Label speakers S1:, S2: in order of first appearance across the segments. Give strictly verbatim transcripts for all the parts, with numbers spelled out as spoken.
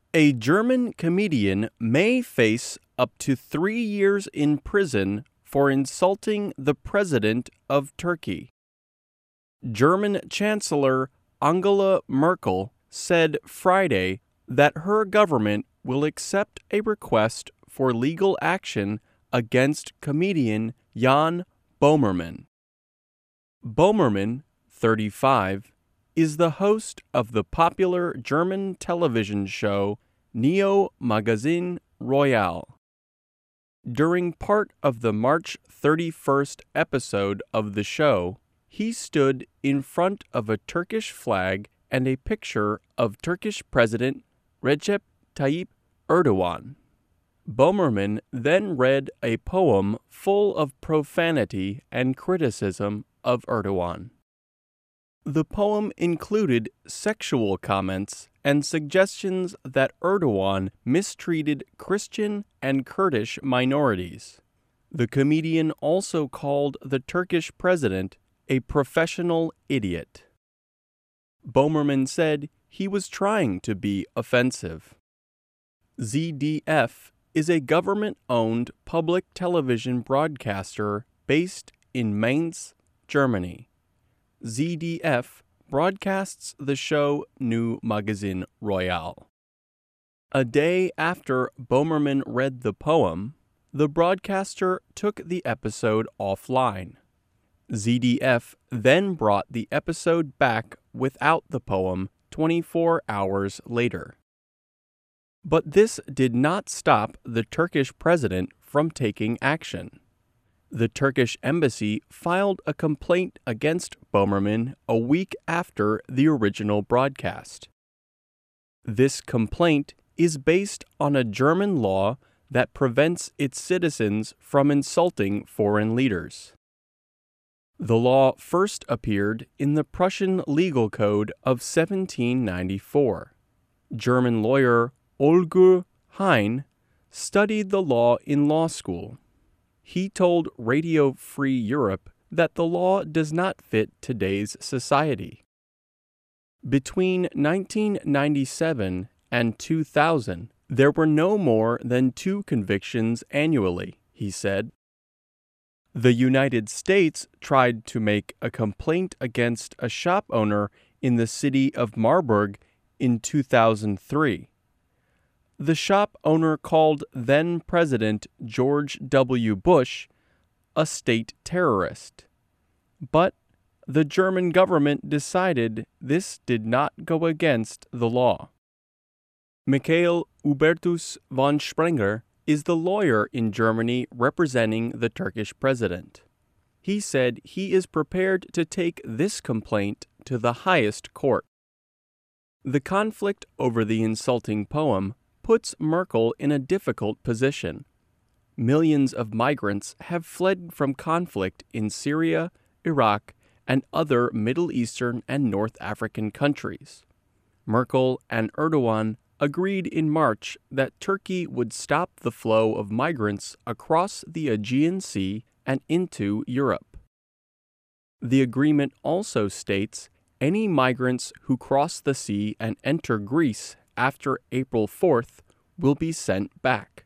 S1: A German comedian may face up to three years in prison for insulting the president of Turkey. German Chancellor Angela Merkel said Friday that her government will accept a request for legal action against comedian Jan Böhmermann. Böhmermann, thirty-five, is the host of the popular German television show Neo Magazin Royal. During part of the March thirty-first episode of the show, he stood in front of a Turkish flag and a picture of Turkish President Recep Tayyip Erdogan. Böhmermann then read a poem full of profanity and criticism of Erdogan. The poem included sexual comments and suggestions that Erdogan mistreated Christian and Kurdish minorities. The comedian also called the Turkish president a professional idiot. Böhmermann said he was trying to be offensive. Z D F is a government-owned public television broadcaster based in Mainz, Germany. Z D F broadcasts the show Neo Magazin Royal. A day after Böhmermann read the poem, the broadcaster took the episode offline. Z D F then brought the episode back without the poem twenty-four hours later. But this did not stop the Turkish president from taking action. The Turkish embassy filed a complaint against Böhmermann a week after the original broadcast. This complaint is based on a German law that prevents its citizens from insulting foreign leaders. The law first appeared in the Prussian Legal Code of seventeen ninety-four. German lawyer Holger Heine studied the law in law school. He told Radio Free Europe that the law does not fit today's society. Between nineteen ninety-seven and two thousand, there were no more than two convictions annually, he said. The United States tried to make a complaint against a shop owner in the city of Marburg in two thousand three. The shop owner called then-President George W. Bush a state terrorist. But the German government decided this did not go against the law. Michael Hubertus von Sprenger is the lawyer in Germany representing the Turkish president. He said he is prepared to take this complaint to the highest court. The conflict over the insulting poem puts Merkel in a difficult position. Millions of migrants have fled from conflict in Syria, Iraq, and other Middle Eastern and North African countries. Merkel and Erdogan agreed in March that Turkey would stop the flow of migrants across the Aegean Sea and into Europe. The agreement also states any migrants who cross the sea and enter Greece after April fourth will be sent back.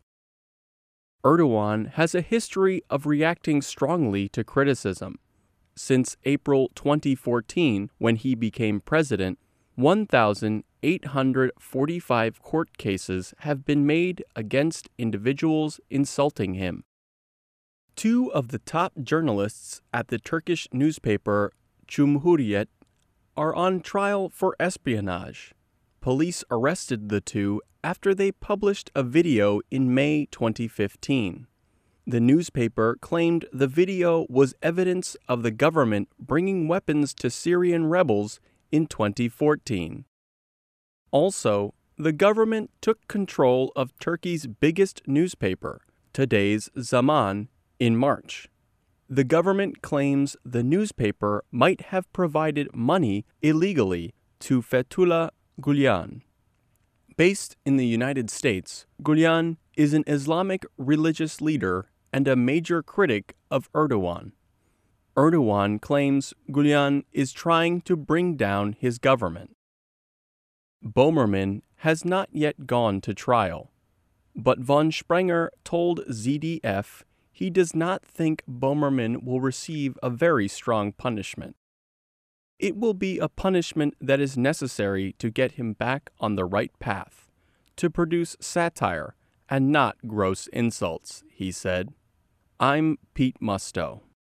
S1: Erdogan has a history of reacting strongly to criticism. Since April twenty fourteen, when he became president, one thousand eight hundred forty-five court cases have been made against individuals insulting him. Two of the top journalists at the Turkish newspaper Cumhuriyet are on trial for espionage. Police arrested the two after they published a video in May twenty fifteen. The newspaper claimed the video was evidence of the government bringing weapons to Syrian rebels in twenty fourteen. Also, the government took control of Turkey's biggest newspaper, Today's Zaman, in March. The government claims the newspaper might have provided money illegally to Fethullah Gulen. Based in the United States, Gulen is an Islamic religious leader and a major critic of Erdogan. Erdogan claims Gulen is trying to bring down his government. Böhmermann has not yet gone to trial, but von Sprenger told Z D F he does not think Bomerman will receive a very strong punishment. It will be a punishment that is necessary to get him back on the right path, to produce satire and not gross insults, he said. I'm Pete Musto.